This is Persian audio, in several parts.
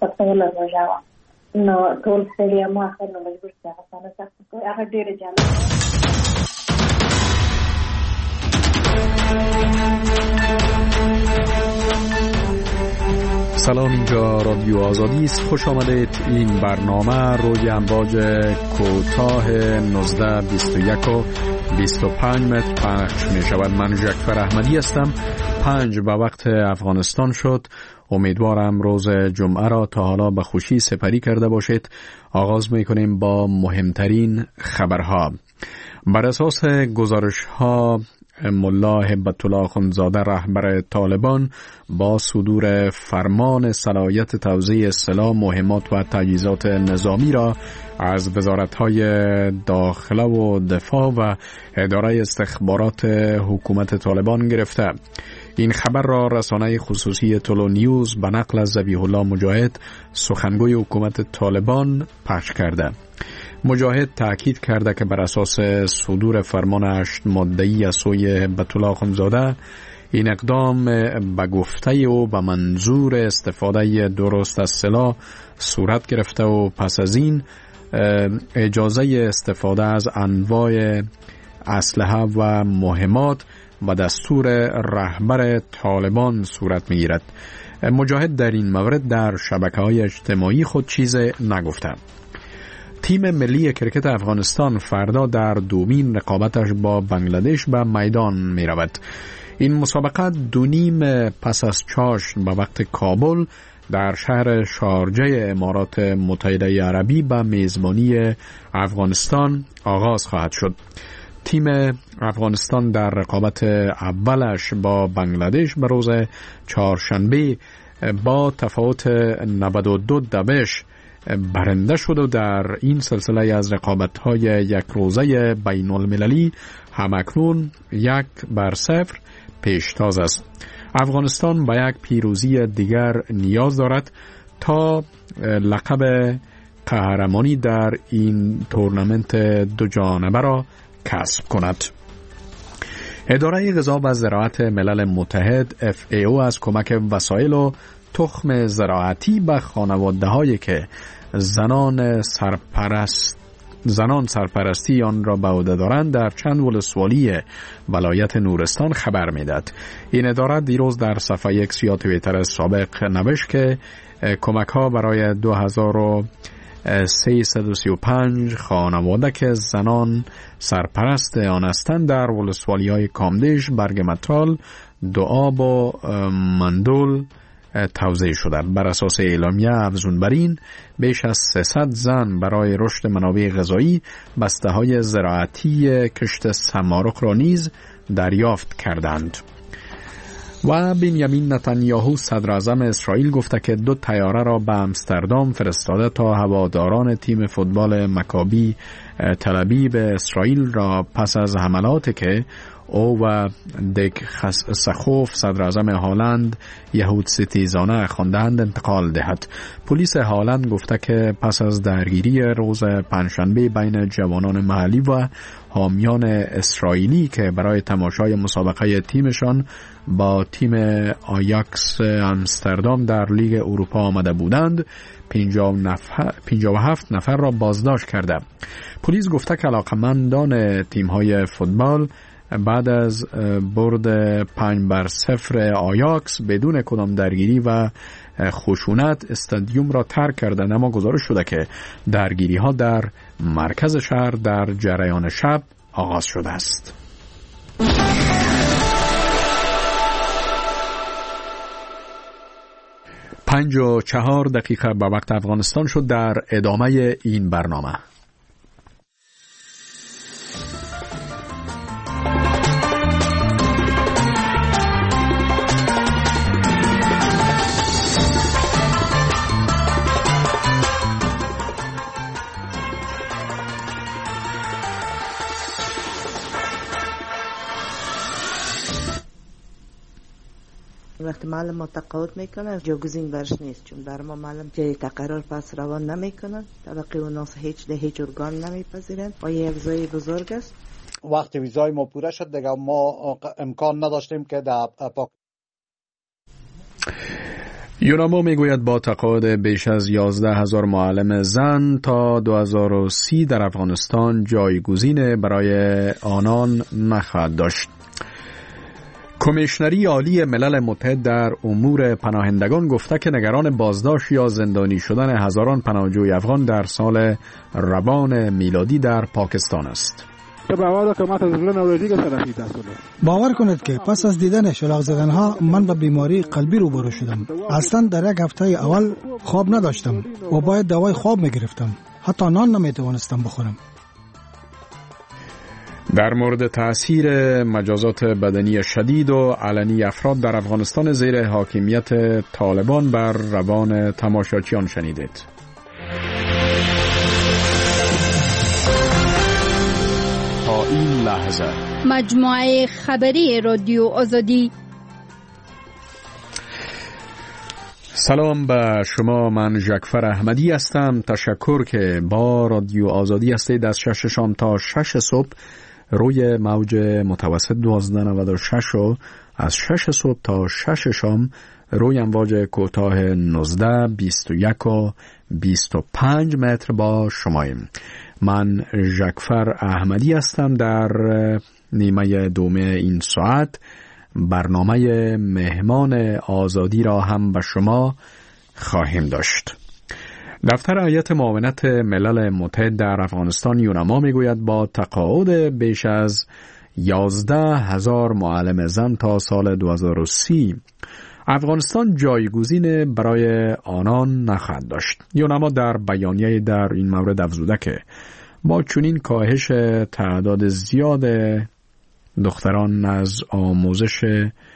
ثبتول روژه نو ټول ستړي ما اخر نو مجبور شي هغه سخت کوي هغه ډېر جالب. سلام، اینجا رادیو آزادی است. خوش آمدید. این برنامه روی امواج کوتاه 19 21 و 25 متر پخش می شود. من جعفر احمدی هستم. 5 به وقت افغانستان شد. امیدوارم روز جمعه را تا حالا به خوشی سپری کرده باشید. آغاز می کنیم با مهمترین خبرها. بر اساس گزارش ها ملا هبت الله اخندزاده رهبر طالبان با صدور فرمان صلاحیت توزیع سلاح، مهمات و تجهیزات نظامی را از وزارت‌های داخله و دفاع و اداره استخبارات حکومت طالبان گرفته. این خبر را رسانه خصوصی تولو نیوز به نقل از ذبیح الله مجاهد سخنگوی حکومت طالبان پخش کرده. مجاهد تأکید کرده که بر اساس صدور فرمان 8 ماده‌ای از سوی هبت الله اخندزاده این اقدام به گفته و به منظور استفاده درست از سلاح صورت گرفته و پس از این اجازه استفاده از انواع اسلحه و مهمات و دستور رهبر طالبان صورت می‌گیرد. مجاهد در این مورد در شبکه‌های اجتماعی خود چیز نگفته. تیم ملی کرکت افغانستان فردا در دومین رقابتش با بنگلادش به میدان می رود. این مسابقه 2:30 پس از چاشت به وقت کابل در شهر شارجه امارات متحده عربی به میزبانی افغانستان آغاز خواهد شد. تیم افغانستان در رقابت اولش با بنگلادش به روز چهارشنبه با تفاوت 92 دوش برنده شد و در این سلسله از رقابت‌های یک روزه بین المللی همکنون 1-0 پیشتاز است. افغانستان به یک پیروزی دیگر نیاز دارد تا لقب قهرمانی در این تورنمنت دو جانبه را کسب کند. اداره غذا و زراعت ملل متحد FAO از کمک وسایل و تخم زراعتی به خانواده‌هایی که زنان سرپرستی آن را به عهده دارند در چند ولسوالی ولایت نورستان خبر می‌دهد. این اداره دیروز در صفحه ایکس یا توییتر سابق نوشت که کمک‌ها برای 2335 خانواده که زنان سرپرست آن هستند در ولسوالی‌های کامدش، برگمتال، دوآب و مندول توزیع شده. بر اساس اعلامیه افزون بر این بیش از 300 زن برای رشد منابع غذایی بسته‌های زراعتی کشت سمارق را نیز دریافت کردند. و بنیامین نتانیاهو صدر اعظم اسرائیل گفته که 2 طیاره را به امستردام فرستاده تا هواداران تیم فوتبال مکابی تل آویو اسرائیل را پس از حملاتی که او و دک سخوف صدر اعظم هالند یهود ستیزانه خواندند انتقال دهد. پلیس هالند گفته که پس از درگیری روز پنجشنبه بین جوانان محلی و حامیان اسرائیلی که برای تماشای مسابقه تیمشان با تیم آیاکس امستردام در لیگ اروپا آمده بودند، 57 نفر را بازداشت کرده. پلیس گفته که علاقمندان تیم‌های فوتبال بعد از برد 5-0 آیاکس بدون کدام درگیری و خشونت استادیوم را ترک کردند، اما گزارش شده که درگیری ها در مرکز شهر در جریان شب آغاز شده است. 5:04 به وقت افغانستان شد. در ادامه این برنامه وقتی معلم ما تقاعد میکنه جاگزین برش نیست، چون بر ما معلم که تقرار پس روان نمیکنن، طبقه و ناس هیچ ارگان نمیپذیرن و یک ویزای بزرگ است. وقتی ویزای ما پوره شد دیگه ما امکان نداشتیم که در یوناما میگوید با تقاعد بیش از 11,000 معلم زن تا 2030 در افغانستان جایگزین برای آنان نخواهد داشت. کمیشنری عالی ملل متحد در امور پناهندگان گفته که نگران بازداشت یا زندانی شدن هزاران پناهجوی افغان در سال روان میلادی در پاکستان است. باور کنید که پس از دیدن شلاق زدنها من به بیماری قلبی روبرو شدم. اصلا در یک هفته اول خواب نداشتم و باید دوای خواب میگرفتم. حتی نان نمیتوانستم بخورم. در مورد تأثیر مجازات بدنی شدید و علنی افراد در افغانستان زیر حاکمیت طالبان بر روان تماشاچیان شنیدید. تا این لحظه مجموعه خبری رادیو آزادی. سلام به شما، من جعفر احمدی هستم. تشکر که با رادیو آزادی هستید. از 6 شام تا 6 صبح روی موج متوسط 1296 و از 6 صبح تا 6 شام روی امواج کوتاه 19 21 و 25 متر با شماییم. من جعفر احمدی هستم. در نیمه دوم این ساعت برنامه مهمان آزادی را هم به شما خواهیم داشت. دفتر هیئت معاونت ملل متحد در افغانستان یوناما میگوید با تقاعد بیش از 11,000 معلم زن تا سال 2030 افغانستان جایگزین برای آنان نخواهد داشت. یوناما در بیانیه در این مورد افزوده که با چنین کاهش تعداد زیاد دختران از آموزش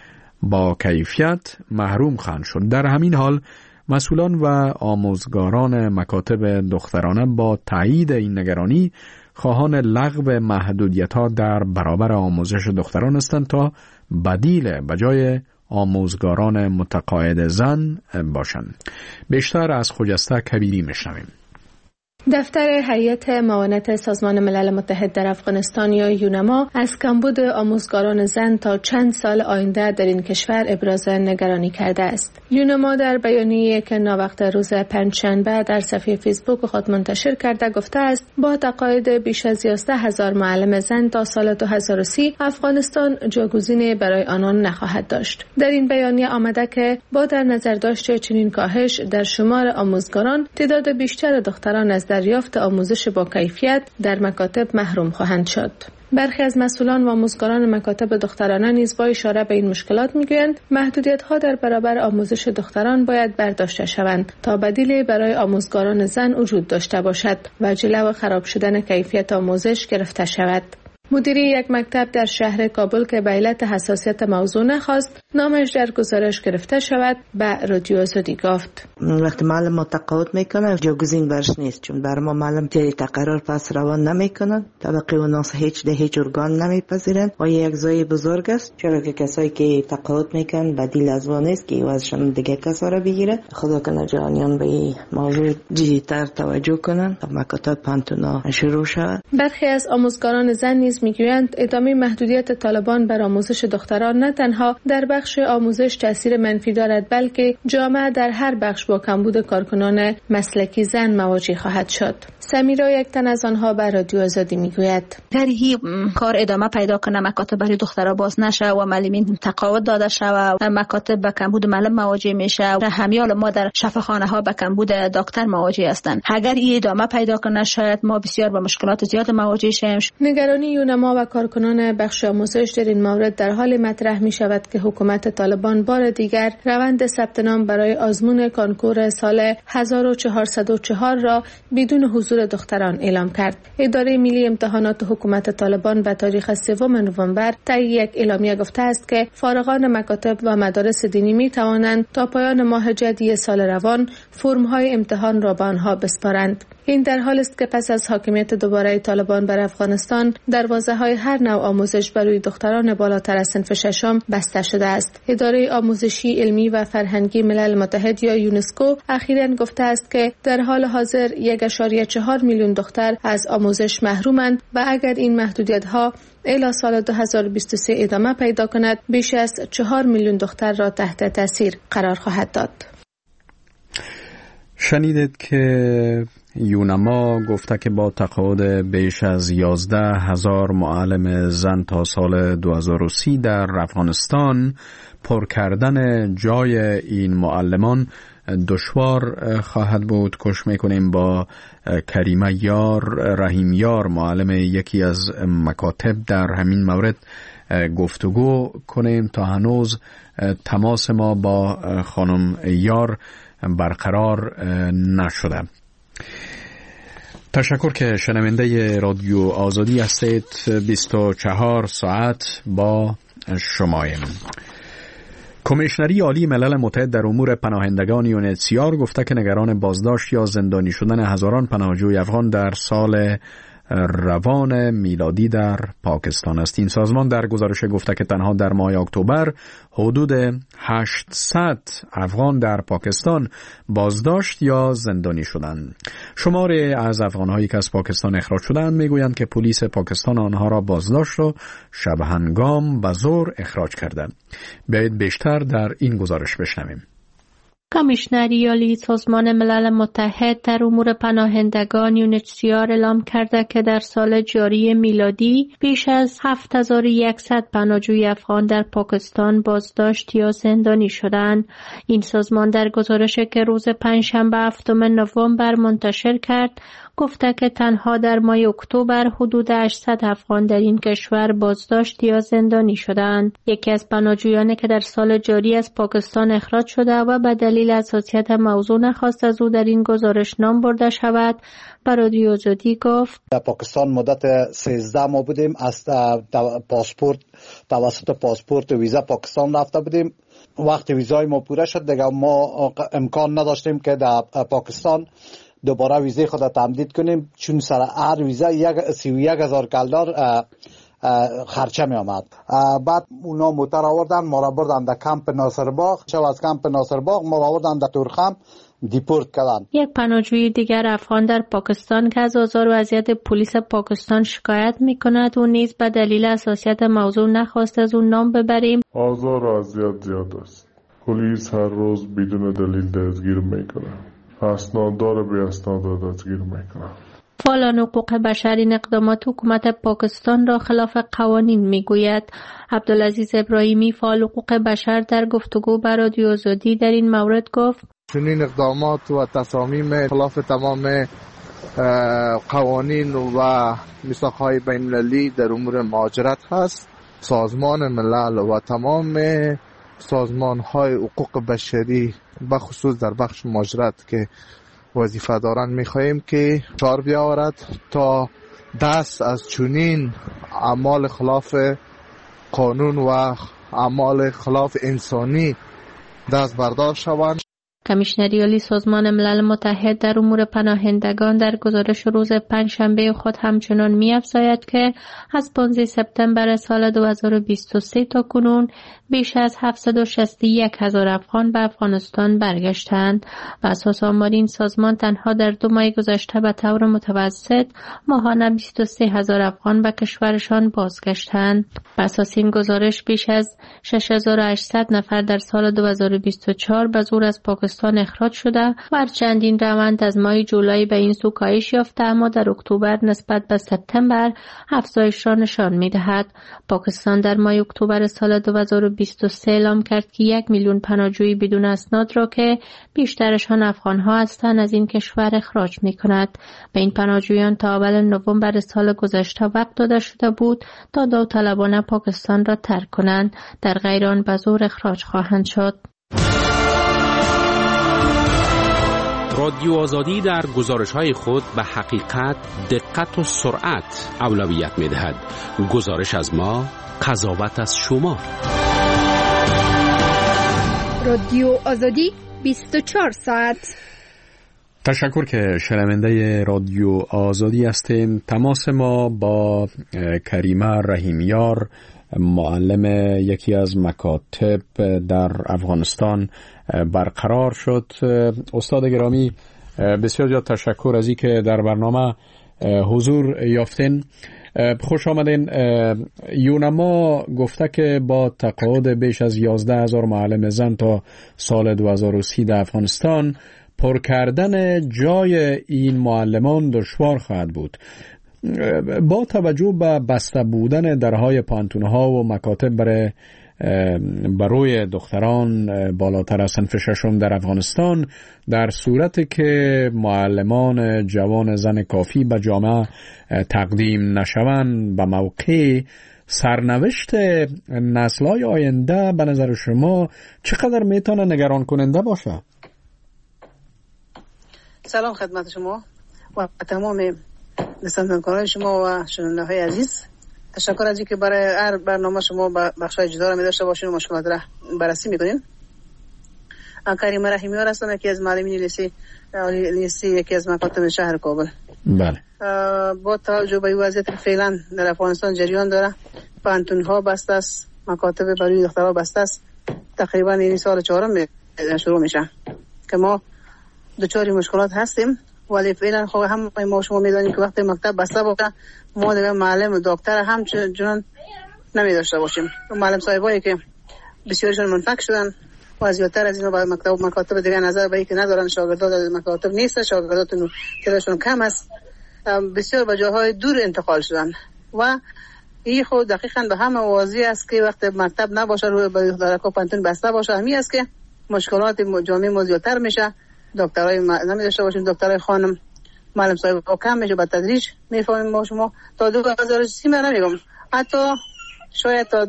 با کیفیت محروم خواهند شد. در همین حال مسئولان و آموزگاران مکاتب دخترانه با تایید این نگرانی خواهان لغو محدودیت‌ها در برابر آموزش دختران هستند تا بدیل به جای آموزگاران متقاعد زن باشند. بیشتر از خجسته کبیری میشنویم. دفتر هیئت معاونت سازمان ملل متحد در افغانستان یا یوناما از کمبود آموزگاران زن تا چند سال آینده در این کشور ابراز نگرانی کرده است. یوناما در بیانیه‌ای که ناوقت روز پنجشنبه در صفحه فیسبوک خود منتشر کرده گفته است با تقاعد بیش از 11,000 معلم زن تا سال 2030 افغانستان جایگزینی برای آنان نخواهد داشت. در این بیانیه آمده که با در نظر داشت چنین کاهش در شمار آموزگاران تعداد بیشتر دختران از دریافت آموزش با کیفیت در مکاتب محروم خواهند شد. برخی از مسئولان و آموزگاران مکاتب دخترانه نیز با اشاره به این مشکلات میگویند محدودیت‌ها در برابر آموزش دختران باید برداشته شوند تا بدیلی برای آموزگاران زن وجود داشته باشد و جلو خراب شدن کیفیت آموزش گرفته شود. مدیری یک مکتب در شهر کابل که به علت حساسیت موضوع نخواست نامش در گزارش گرفته شود به رادیو آزادی گفت وقتی معلم ما تقاعد میکنه جایگزین برش نیست، چون بر ما معلم جای تقرار پس روان نمیکنن، طبقه و ناس هیچ ارگان نمیپذیرن و یک زای بزرگ است، چرا که کسایی که تقاعد میکنن بدیل از وان نیست که واسشون دیگه کسا را بگیره. خدا کنه جهانیان به این موضوع جدی‌تر توجه کنن تا مکاتب پانتونا شروع شود. برخی از آموزگاران زن نیز میگویند ادامه محدودیت طالبان بر آموزش دختران نه تنها در بخش آموزش تاثیر منفی دارد بلکه جامعه در هر بخش با کمبود کارکنان مسلکی زن مواجه خواهد شد. سمیرا یک تن از آنها بر رادیو آزادی میگوید اگر هی کار ادامه پیدا کنه مکاتب برای دخترها باز نشه و معلمین تقاعد داده شه و مکاتب با کمبود معلم مواجه میشه و همیال ما در شفاخانه ها با کمبود دکتر مواجه هستند. اگر این ادامه پیدا کنه شاید ما بسیار با مشکلات زیاد مواجه شیم. نگرانی یوناما و کارکنان بخش آموزش در این مورد در حال مطرح می شود که حکومت طالبان بار دیگر روند ثبت نام برای آزمون کنکور سال 1404 را بدون حضور دختران اعلام کرد. اداره ملی امتحانات حکومت طالبان به تاریخ 3 نوامبر طی یک اعلامیه گفته است که فارغان مکاتب و مدارس دینی می توانند تا پایان ماه جدی سال روان فرم‌های امتحان را به آنها بسپارند. این در حالی است که پس از حاکمیت دوباره طالبان بر افغانستان دروازه‌های هر نوع آموزش برای دختران بالاتر از صنف ششم بسته شده است. اداره آموزشی علمی و فرهنگی ملل متحد یا یونسکو اخیراً گفته است که در حال حاضر 1.4 میلیون دختر از آموزش محرومند و اگر این محدودیت‌ها الی سال 2023 ادامه پیدا کند بیش از 4 میلیون دختر را تحت تاثیر قرار خواهد داد. شنیدید که یونما گفته که با تقاعد بیش از 11,000 معلم زن تا سال 2030 در افغانستان پر کردن جای این معلمان دشوار خواهد بود. کش میکنیم با کریمه یار رحیم یار معلم یکی از مکاتب در همین مورد گفتگو کنیم. تا هنوز تماس ما با خانم یار برقرار نشده. تشکر که شنونده رادیو آزادی هستید. 24 ساعت با شماییم. کمیشنری عالی ملل متحد در امور پناهندگان یونیسیار گفته که نگران بازداشت یا زندانی شدن هزاران پناهجوی افغان در سال روان میلادی در پاکستان است. این سازمان در گزارش گفته که تنها در ماه اکتبر حدود 800 افغان در پاکستان بازداشت یا زندانی شدند. شماری از افغان‌هایی که از پاکستان اخراج شدند میگویند که پلیس پاکستان آنها را بازداشت و شبهنگام به زور اخراج کرده. بیایید بیشتر در این گزارش بشنویم. کمیشنری عالی سازمان ملل متحد در امور پناهندگان یونیسیار اعلام کرده که در سال جاری میلادی بیش از 7100 پناهجوی افغان در پاکستان بازداشت یا زندانی شدند. این سازمان در گزارشی که روز پنجشنبه 7 نوامبر منتشر کرد گفته که تنها در ماه اکتبر حدود 800 افغان در این کشور بازداشت یا زندانی شدند. یکی از پناهجویانی که در سال جاری از پاکستان اخراج شده و به دلیل حساسیت موضوع نخواست از او در این گزارش نام برده شود به رادیو آزادی گفت: در پاکستان مدت 13 ماه بودیم، از پاسپورت توسط پاسپورت ویزا پاکستان رفته بودیم. وقتی ویزای ما پوره شد دیگه ما امکان نداشتیم که در پاکستان دوباره ویزای خود را تمدید کنیم، چون سر هر ویزا 31,000 کلدار خرچه می آمد. بعد اونا موتر آوردن ما را بردن در کمپ ناصرباغ. شب از کمپ ناصرباغ ما را آوردن در تورخم دیپورت کردن. یک پناهجوی دیگر افغان در پاکستان که از آزار و اذیت پلیس پاکستان شکایت می کند و نیز به دلیل حساسیت موضوع نخواست از اون نام ببریم. آزار و اذیت زیاد است. پلیس هر روز بدون دلیل دستگیر میکنه. اسناددار بی اسناد دستگیر میکنه. فعالان حقوق بشر این اقدامات حکومت پاکستان را خلاف قوانین میگوید. عبدالعزیز ابراهیمی فعال حقوق بشر در گفتگو با رادیو آزادی در این مورد گفت: چنین اقدامات و تصامیم خلاف تمام قوانین و میثاق‌های بین‌المللی در امور مهاجرت هست. سازمان ملل و تمام سازمان‌های حقوق بشری به خصوص در بخش مهاجرت که وظیفه دارند می‌خواهیم که چار بیاورد تا دست از چنین اعمال خلاف قانون و اعمال خلاف انسانی دست بردار شوند. کمیشنری عالی سازمان ملل متحد در امور پناهندگان در گزارش روز پنجشنبه خود همچنان می‌افزاید که از 15 سپتامبر سال 2023 تا کنون بیش از 761,000 افغان به افغانستان برگشتند. بر اساس آمار این سازمان تنها در 2 ماه گذشته به طور متوسط ماهانه 23,000 افغان به کشورشان بازگشتند. بر اساس این گزارش بیش از 6,800 نفر در سال 2024 به زور از پاکستان اخراج شده و چندین روند از ماه جولای به این سو کاهش یافته، اما در اکتبر نسبت به سپتامبر افزایش را نشان می‌دهد. پاکستان در ماه اکتبر سال 2023 اعلام کرد که 1 میلیون پناهجوی بدون اسناد را که بیشترشان افغان‌ها هستند از این کشور اخراج می‌کند. به این پناهجویان تا اول نوامبر سال گذشته وقت داده شده بود تا داوطلبانه پاکستان را ترک کنند، در غیر آن به زور اخراج خواهند شد. رادیو آزادی در گزارش‌های خود به حقیقت، دقت و سرعت اولویت می‌دهد. گزارش از ما، قضاوت از شما. رادیو آزادی 24 ساعت. تشکر که شنونده رادیو آزادی هستیم. تماس ما با کریمه رحیم یار معلم یکی از مکاتب در افغانستان برقرار شد. استاد گرامی، بسیار زیاد تشکر از اینکه در برنامه حضور یافتین. خوش آمدین. یونما گفته که با تقاعد بیش از 11,000 معلم زن تا سال 2030 در افغانستان پر کردن جای این معلمان دشوار خواهد بود. با توجه به بسته بودن درهای پانتونها و مکاتب برای دختران بالاتر از صنف ششم در افغانستان، در صورتی که معلمان جوان زن کافی به جامعه تقدیم نشوند به موقع، سرنوشت نسل‌های آینده به نظر شما چقدر میتونه نگران کننده باشه؟ سلام خدمت شما و تمام نشستگان شما و شنونده‌های عزیز. تشکر از اینکه برای هر برنامه شما بخشای جدا را می داشته باشین و مشکلات را بررسی میکنین. کریمه رحیمیار هستم، یکی از معلمین لیسه یکی از مکاتب شهر کابل. بله. با توجه به وضعیت فعلا در افغانستان جریان داره، پانتون‌ها بسته است، مکاتب برای دخترها بسته است. تقریبا این سال چهارم شروع میشه که ما دچار مشکلات هستیم، ولی فعلا خب هم ما شما میدانیم که وقتی مکتب بسته باشه ما دیگه معلم و دکتر هم چنان نمی داشته باشیم. معلم صاحبایی که بسیارشون منفک شدن و زیادتر از اینا به مکاتب دیگه نظر به اینکه ندارن، شاگردان در مکاتب نیست، شاگرداتون تعدادشون کم است، بسیار به جاهای دور انتقال شدن و این خود دقیقاً به همه واضح است که وقتی مکتب نباشه روی دخترها پانتون بسته باشه، همین است که مشکلات جامعه ما زیادتر میشه. دکترای نمی داشته باشیم، دکترای خانم، معلم صاحب کم میشه، به تدریج میفهمیم ما شما تا 2030 من نمیگم، حتی شاید تا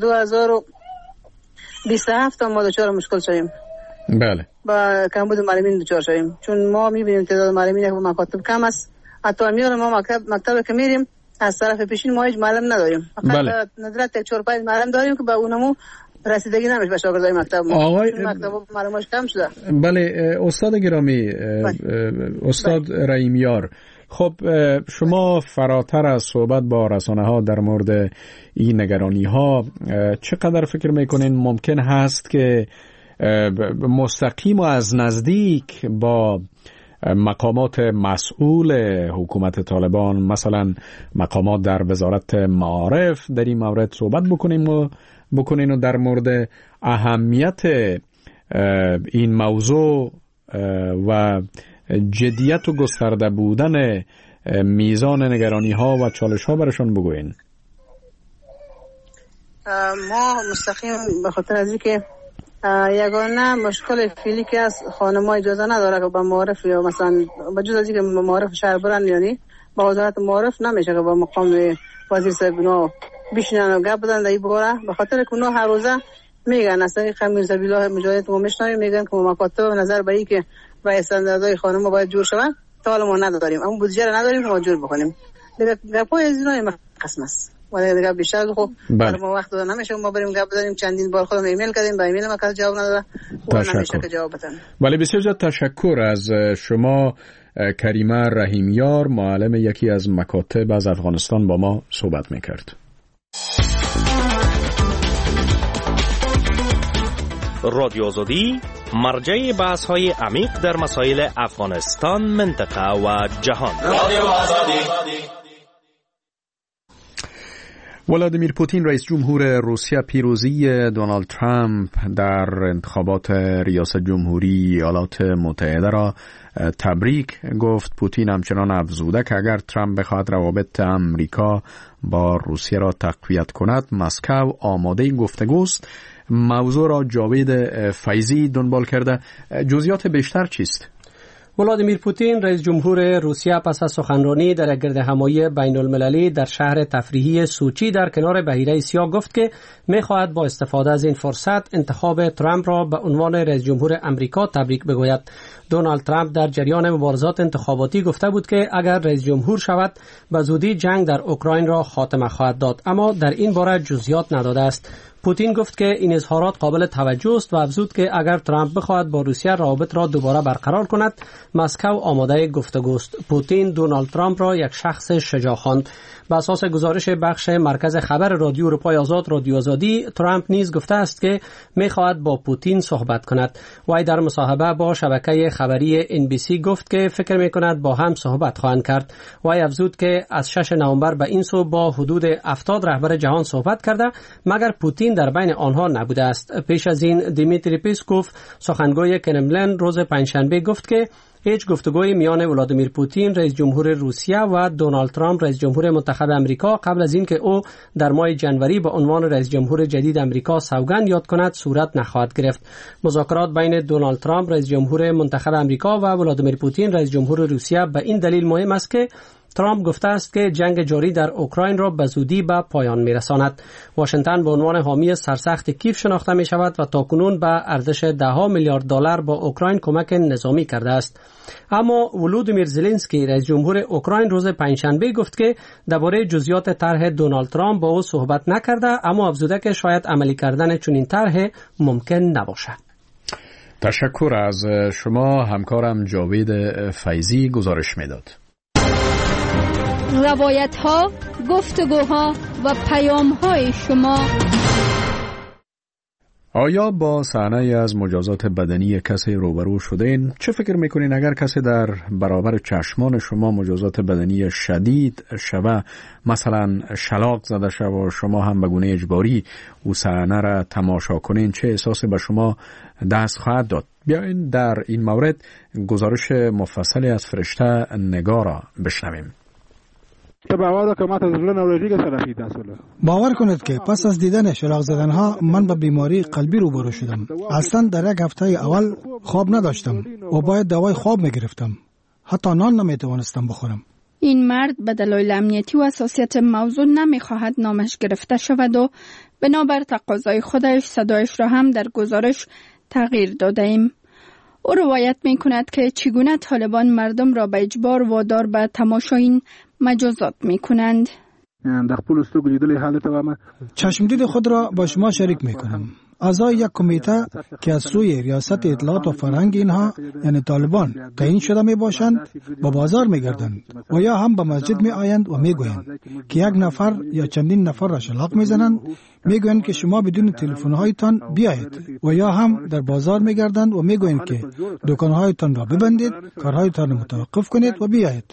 2027 ما دچار مشکل شویم. بله. با کمبود معلمین دچار شویم، چون ما میبینیم تعداد معلمین که مکاتب کم است. حتی میاره ما مکتب که میریم از طرف پیشین ما هیچ معلم نداریم. بله. ندرت یک 4-5 معلم داریم که با اونمو رسیدگی نمیشه به شاگردای مکتب ما. آقای مکتب معلوماش کم شده. بله استاد گرامی، استاد رحیمیار، خب شما فراتر از صحبت با رسانه ها در مورد این نگرانی ها چقدر فکر میکنین ممکن هست که مستقیم و از نزدیک با مقامات مسئول حکومت طالبان، مثلا مقامات در وزارت معارف، در این مورد صحبت بکنین و در مورد اهمیت این موضوع و جدیت و گسترده بودن میزان نگرانی ها و چالش ها برشان بگوین؟ ما مستقیم به خاطر از اینکه یگانه مشکل فعلی که از خانم‌ها اجازه نداره که با معارف یا مثلا بجز از اینکه معارف شهر برن، یعنی با وزارت معارف نمیشه که با مقام وزیر صاحب اینا بشینن و گپ بدن در این باره، به خاطر که اونا هر روزه میگن اصلا خمیر سبیلاه مجاهد ما میشنویم میگن که ما مکاتب نظر به این که با استانداردهای خانم‌ها باید جور شوند، تا حالا ما نداریم، اما بودجه رو نداریم که ما جور بکنیم. دیگه گپای از اینا قسم است ولی دیگه بیشتر خب ما وقت دادن نمیشه ما بریم گپ بزنیم. چندین بار خودم ایمیل کردیم، با ایمیل ما کسی جواب نداده و نمیشه که جواب بدن. ولی بسیار زیاد تشکر از شما کریمه رحیمیار، معلم یکی از مکاتب از افغانستان، با ما صحبت میکرد. رادیو آزادی مرجع بحث‌های عمیق در مسائل افغانستان، منطقه و جهان. رادیو آزادی. ولادیمیر پوتین رئیس جمهور روسیه پیروزی دونالد ترامپ در انتخابات ریاست جمهوری ایالات متحده را تبریک گفت. پوتین همچنان افزوده که اگر ترامپ بخواهد روابط امریکا با روسیه را تقویت کند، مسکو آماده گفتگوست. موضوع را جاوید فیضی دنبال کرده. جزئیات بیشتر چیست؟ ولادیمیر پوتین رئیس جمهور روسیه پس از سخنرانی در گردهمایی بین المللی در شهر تفریحی سوچی در کنار بحیره سیاه گفت که می‌خواهد با استفاده از این فرصت انتخاب ترامپ را به عنوان رئیس جمهور امریکا تبریک بگوید. دونالد ترامپ در جریان مبارزات انتخاباتی گفته بود که اگر رئیس جمهور شود به زودی جنگ در اوکراین را خاتمه خواهد داد، اما در این باره جزئیات نداده است. پوتین گفت که این اظهارات قابل توجه است و افزود که اگر ترامپ بخواهد با روسیه روابط را دوباره برقرار کند، مسکو آماده گفتگوست. پوتین دونالد ترامپ را یک شخص شجاع خواند. بر اساس گزارش بخش مرکز خبر رادیو اروپای آزاد رادیو آزادی، ترامپ نیز گفته است که می‌خواهد با پوتین صحبت کند. وی در مصاحبه با شبکه خبری NBC گفت که فکر می‌کند با هم صحبت خواهند کرد. وی افزود که از 6 نوامبر به این سو با حدود 70 رهبر جهان صحبت کرده، مگر پوتین در بین آنها نبوده است. پیش از این دیمیتری پیسکوف، سخنگوی کرملین، روز پنجشنبه گفت که هیچ گفتگوی میان ولادیمیر پوتین رئیس جمهور روسیه و دونالد ترامپ رئیس جمهور منتخب امریکا قبل از اینکه او در ماه جنوری به عنوان رئیس جمهور جدید امریکا سوگند یاد کند صورت نخواهد گرفت. مذاکرات بین دونالد ترامپ رئیس جمهور منتخب امریکا و ولادیمیر پوتین رئیس جمهور روسیه به این دلیل مهم است که ترامپ گفته است که جنگ جاری در اوکراین را به زودی به پایان می‌رساند. واشنگتن به عنوان حامی سرسخت کیف شناخته می‌شود و تاکنون به ارزش $10 میلیارد به اوکراین کمک نظامی کرده است. اما ولودیمیر زلنسکی رئیس جمهور اوکراین روز پنجشنبه گفت که درباره جزئیات طرح دونالد ترامپ با او صحبت نکرده، اما افزوده که شاید عملی کردن چنین طرح ممکن نباشد. تشکر از شما. همکارم جاوید فیضی گزارش میداد. روایت ها، گفتگوها و پیام های شما. آیا با صحنه از مجازات بدنی کسی روبرو شدین؟ چه فکر میکنین اگر کسی در برابر چشمان شما مجازات بدنی شدید شوه، مثلا شلاق زده شوه و شما هم به گونه اجباری او صحنه را تماشا کنین، چه احساسی به شما دست خواهد داد؟ بیاین در این مورد گزارش مفصلی از فرشته نگار را بشنویم. باور کنید که پس از دیدن شلاق زدنها من به بیماری قلبی روبرو شدم. اصلا در یک هفته اول خواب نداشتم و باید دوای خواب میگرفتم. حتی نان نمیتوانستم بخورم. این مرد به دلایل امنیتی و حساسیت موضوع نمیخواهد نامش گرفته شود و بنابر تقاضای خودش صدایش را هم در گزارش تغییر داده ایم. او روایت می کند که چگونه طالبان مردم را به اجبار وادار به تماشای این مجازات می کنند. چشمدید خود را با شما شریک می کنم. اعضای یک کمیته که از سوی ریاست اطلاعات و فرهنگ اینها یعنی طالبان تعیین شده می باشند با بازار می گردند و یا هم به مسجد می آیند و می گویند که یک نفر یا چندین نفر را شلاق می زنند. می گویند که شما بدون تلفن هایتان بیایید و یا هم در بازار می گردند و می گویند که دکان هایتان را ببندید، کارهایتان را متوقف کنید و بیایید.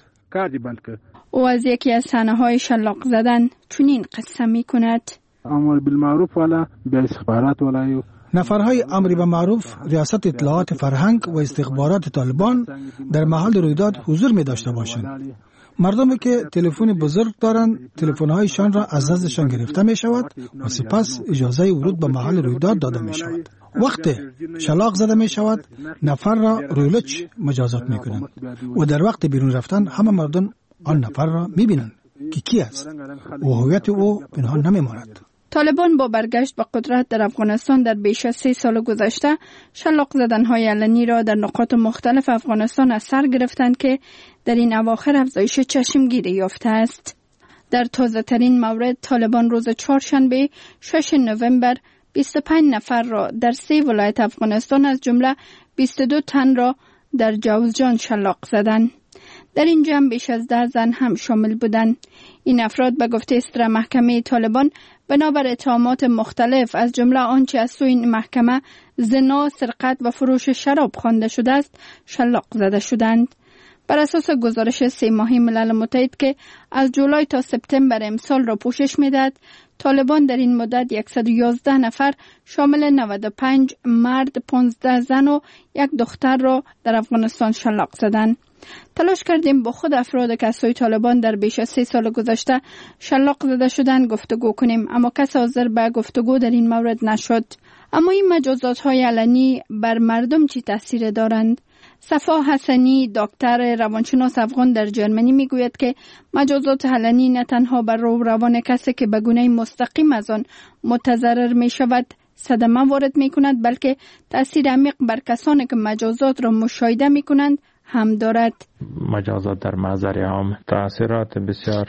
او از یکی از صحنه های شلاق زدن چنین قصه می کند. امر بالمعروف ولا باستخبارات ولا نفرهای امر بالمعروف ریاست اطلاعات فرهنگ و استخبارات طالبان در محل رویداد حضور می داشته باشند. مردمی که تلفن بزرگ دارند تلفن‌هایشان را از دستشان گرفته می شود و سپس اجازه ورود به محل رویداد داده می شود. وقتی شلاق زده می شود نفر را رویلچ مجازات می کنند و در وقت بیرون رفتن همه مردم آن نفر را می بینند که کی است و هویت او پنهان نمی ماند. طالبان با برگشت به قدرت در افغانستان در بیش از 3 سال گذشته شلاق زدن‌های علنی را در نقاط مختلف افغانستان از سر گرفتند که در این اواخر افزایش چشمگیری یافته است. در تازه ترین مورد طالبان روز چهارشنبه 6 نوامبر 25 نفر را در 3 ولایت افغانستان از جمله 22 تن را در جوزجان شلاق زدند. در این جمع بیش از 10 زن هم شامل بودند. این افراد به گفته صدر محکمه طالبان بنابر اتهامات مختلف از جمله آنچه از سوی این محکمه زنا، سرقت و فروش شراب خوانده شده است شلاق زده شدند. بر اساس گزارش 3 ماهه ملل متحد که از جولای تا سپتامبر امسال را پوشش می‌دهد، طالبان در این مدت 111 نفر شامل 95 مرد، 15 زن و 1 دختر را در افغانستان شلاق زدند. تلاش کردیم با خود افراد که از سوی طالبان در بیش از 3 سال گذشته شلاق زده شدند گفتگو کنیم، اما کس حاضر به گفتگو در این مورد نشد. اما این مجازات‌های علنی بر مردم چی تاثیر دارند؟ صفا حسنی، دکتر روانشناس افغان در جرمنی میگوید که مجازات علنی نه تنها بر روان کسی که به گونه مستقیم از آن متضرر می شود صدمه وارد می کند، بلکه تاثیر عمیق بر کسانی که مجازات را مشاهده می کنند هم دارد. مجازات در محضر عام تاثیرات بسیار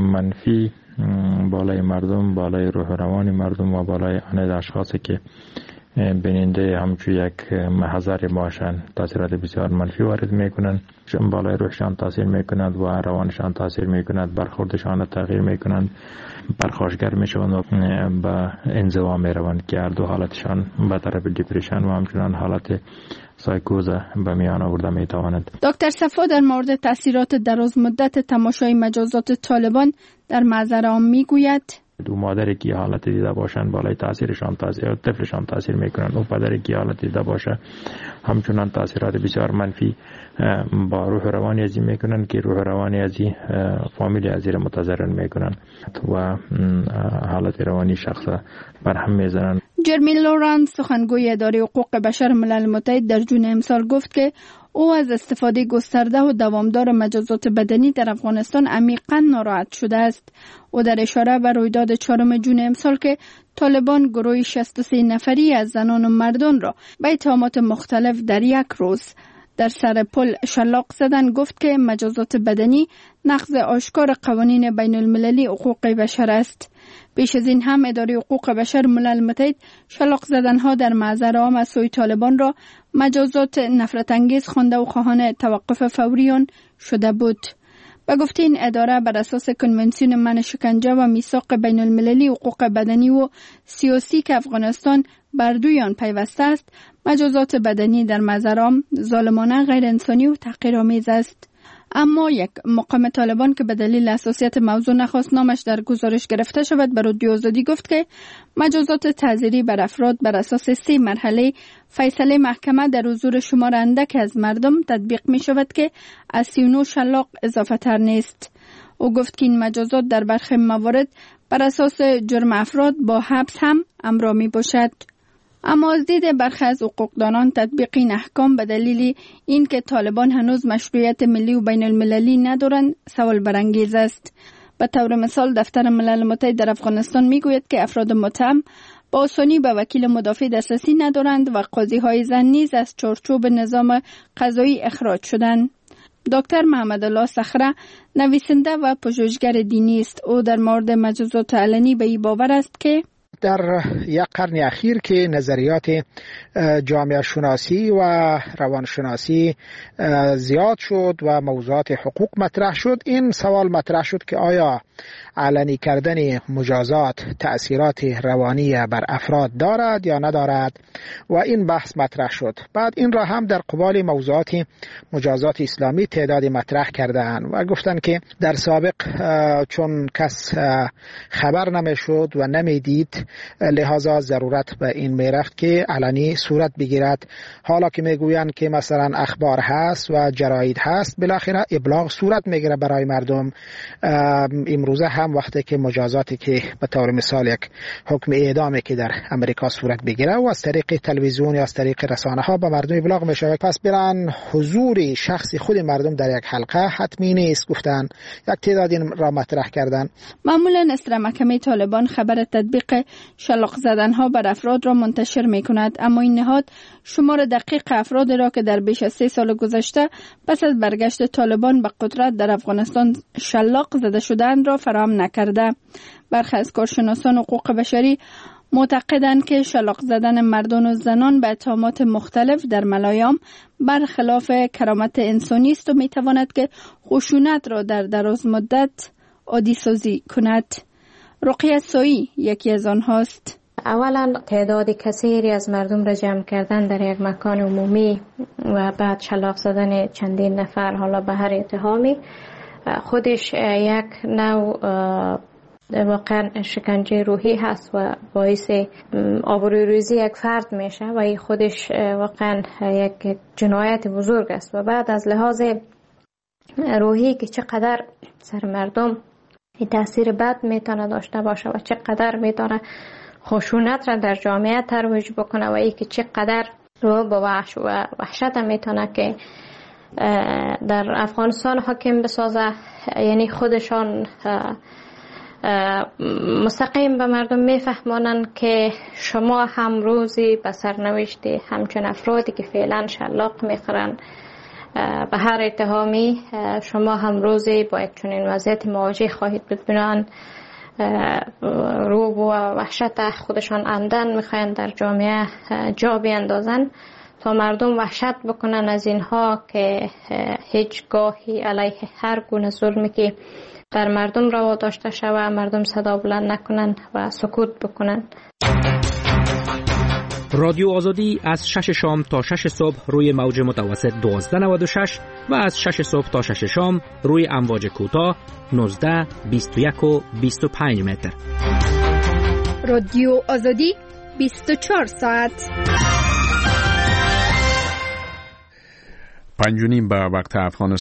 منفی بالای مردم، بالای روح و روان مردم و بالای آن اشخاصی که بیننده همچو یک محضر باشند تاثیرات بسیار منفی وارد میکنند. بالای روحشان تاثیر میکند و روانشان تاثیر میکند، برخوردشان تغییر میکنند، پرخاشگر میشوند و به انزوا میروند که هر دو حالتشان به طرف دیپریشن و همچنان حالت سایکوز به میان آورده میتواند. دکتر صفا در مورد تاثیرات دراز مدت تماشای مجازات طالبان در محضر عام میگوید دو مادری که حالت دیده باشن بالای تاثیرشان طفلشان تاثیر میکنن، او پدری که حالت دیده باشه همچنان تاثیرات بسیار منفی با روح روانی ازی میکنن که روح روانی ازی فامیلی ازی را متضرر میکنن و حالت روانی شخص برهم میزنن. جرمی لورانس سخنگوی اداره حقوق بشر ملل متحد در جون امسال گفت که او از استفاده گسترده و دوامدار مجازات بدنی در افغانستان عمیقاً ناراحت شده است. او در اشاره به رویداد 4 جون امسال که طالبان گروه 63 نفری از زنان و مردان را به اتهامات مختلف در یک روز در سر پل شلاق زدن، گفت که مجازات بدنی نقض آشکار قوانین بین المللی حقوق بشر است. پیش از این هم اداره حقوق بشر ملل متحد شلاق زدنها در محضر عام از سوی طالبان را مجازات نفرت انگیز خوانده و خواهان توقف فوری آن شده بود. به گفته این اداره بر اساس کنونسیون منع شکنجه و میثاق بین المللی حقوق بدنی و سیاسی که افغانستان بر دوی آن پیوسته است، مجازات بدنی در محضر عام ظالمانه، غیر انسانی و تحقیرآمیز است. اما یک مقام طالبان که به دلیل حساسیت موضوع نخواست نامش در گزارش گرفته شود، بر رادیو آزادی گفت که مجازات تعزیری بر افراد بر اساس 3 مرحله فیصله محکمه در حضور شمار اندک از مردم تطبیق می شود که از 39 شلاق اضافه تر نیست. او گفت که این مجازات در برخی موارد بر اساس جرم افراد با حبس هم همراه می باشد. اما از دید برخی از حقوقدانان تطبیق این احکام به دلیل اینکه طالبان هنوز مشروعیت ملی و بین المللی ندارند سوال برانگیز است. به طور مثال دفتر ملل متحد در افغانستان میگوید که افراد متهم با آسانی به وکیل مدافع دسترسی ندارند و قاضی‌های زن نیز از چارچوب نظام قضایی اخراج شدند. دکتر محمد الله صخره نویسنده و پژوهشگر دینی است. او در مورد مجازات علنی به این باور است که در یک قرن اخیر که نظریات جامعه شناسی و روانشناسی زیاد شد و موضوعات حقوق مطرح شد، این سوال مطرح شد که آیا علنی کردن مجازات تأثیرات روانی بر افراد دارد یا ندارد و این بحث مطرح شد. بعد این را هم در قبال موضوعات مجازات اسلامی تعدادی مطرح کردند و گفتند که در سابق چون کس خبر نمیشد و نمیدید، لحاظا ضرورت به این میرفت که علنی صورت بگیرد. حالا که میگویند که مثلا اخبار هست و جراید هست، بالاخره ابلاغ صورت میگیره برای مردم. امروزه هم وقتی که مجازاتی که به طور مثال یک حکم اعدامی که در امریکا صورت بگیره و از طریق تلویزیون یا از طریق رسانه ها به مردم ابلاغ میشه، پس برن حضور شخصی خود مردم در یک حلقه حتمی نیست. گفتن یک تعدادی را مطرح کردن. معمولا اسرا محکمه طالبان خبر تطبیق شلاق زدنها بر افراد را منتشر می کند، اما این نهاد شمار دقیق افراد را که در بیش از 3 سال گذشته پس از برگشت طالبان به قدرت در افغانستان شلاق زده شدند را فراهم نکرده. برخی از کارشناسان حقوق بشری معتقدند که شلاق زدن مردان و زنان به اتهامات مختلف در ملایام برخلاف کرامت انسانی است و می تواند که خشونت را در دراز مدت عادی سازی کند. رقیه سایی یکی از آنهاست. اولا تعداد کثیری از مردم را جمع کردن در یک مکان عمومی و بعد شلاق زدن چندین نفر حالا به هر اتهامی خودش یک نوع واقعا شکنجه روحی هست و باعث آبروریزی یک فرد میشه و این خودش واقعا یک جنایت بزرگ است و بعد از لحاظ روحی که چقدر سر مردم این تاثیر بد میتونه داشته باشه و چقدر میتونه خشونت را در جامعه ترویج بکنه و ای که چقدر رو با وحشت میتونه که در افغانستان حاکم بسازه. یعنی خودشان مستقیم به مردم میفهمانند که شما هم روزی به سرنوشت همچون افرادی که فعلا شلاق میخورن به هر اتهامی شما هم روزی با یک چنین وضعیت مواجه خواهید بود. بنان روب و وحشت خودشان عمدن میخواین در جامعه جا بیندازن تا مردم وحشت بکنن از اینها که هیچ گاهی علیه هر گونه ظلمی که در مردم روا داشته شوه مردم صدا بلند نکنن و سکوت بکنن. رادیو آزادی از 6 شام تا 6 صبح روی موج متوسط 1296 و از 6 صبح تا 6 شام روی امواج کوتاه 19 21 و 25 متر. رادیو آزادی 24 ساعت. 5:30 به وقت افغانستان.